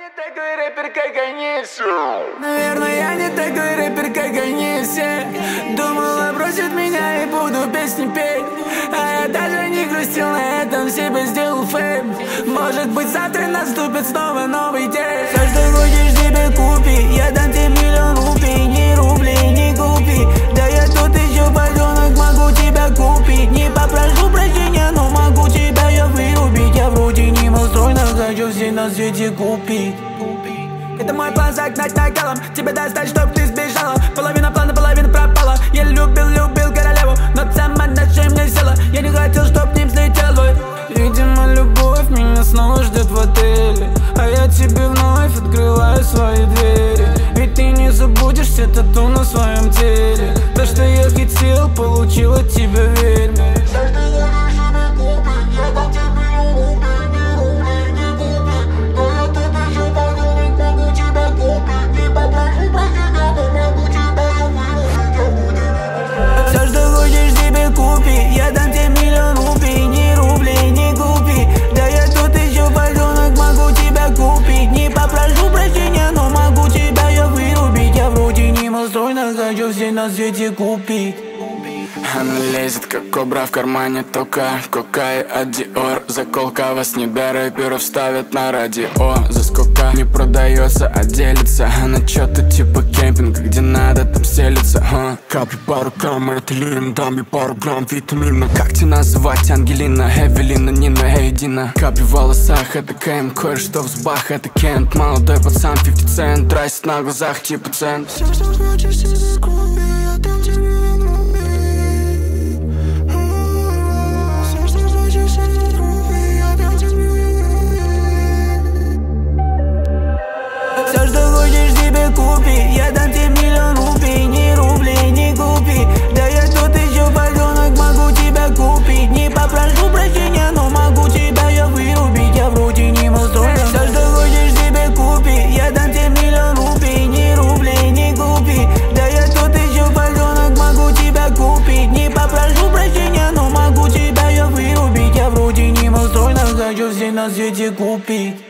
такой рэпер, как они все. Наверное, я не такой рэпер, как они все. Думала, бросит меня и буду песни петь. А я даже не грустил, на этом себе сделал фейм. Может быть, завтра наступит снова новый день. Все, что хочешь, себе купи. Я дам тебе миллион рупий. Ни рублей, ни купи. Да я тут еще подонок, могу тебя купить. Не попрошу прощения, но могу тебя я вырубить. Я вроде не монстройно, хочу все на свете купить. Это мой план загнать накалом, тебе достать, чтоб ты сбежала. Половина плана, половина пропала. Я любил королеву, но сама на шею мне села. Я не хотел, чтоб ним слетел твой. Видимо, любовь меня снова ждет в отеле, а я тебе вновь открываю свои двери. Ведь ты не забудешь все тату на своем теле. То, что я хотел, получил от тебя, верь мне. Все, что хочешь, себе купи. Я дам тебе миллион рупий. Ни рублей, ни купи. Да я тут еще подонок, могу тебя купить. Не попрошу прощения, но могу тебя я вырубить. Я вроде не монстройно, хочу все на свете купить. Она лезет, как кобра в кармане, только кока и от Диор. Заколка вас не до рэперов ставят на радио. За сколько не продается, а делится. Она чё-то типа кемпинга, где надо, там селится. Капли пару грамм, это лин, дам ей пару грамм витамина. Как тебя называть? Ангелина, Эвелина, Нина, Эйдина. Капли в волосах, это Кэм, кое-что взбах, это Кент. Молодой пацан, 50 цент, драйс на глазах, типа цент. Все, что хочешь, себе купи. Я дам тебе миллион рупий. Все, что хочешь, себе купи. Я дам тебе миллион рупий. Ни рублей, ни купи. Да я тут еще подонок, могу тебя купить. Не попрошу прощения, но могу тебя я вырубить. Я вроде не монстройно. Все, что хочешь, себе купи. Я дам тебе миллион рупий. Ни рублей, ни купи. Да я тут еще подонок, могу тебя купить. Не попрошу прощения, но могу тебя я вырубить. Я вроде не монстройно, хочу все на свете купить.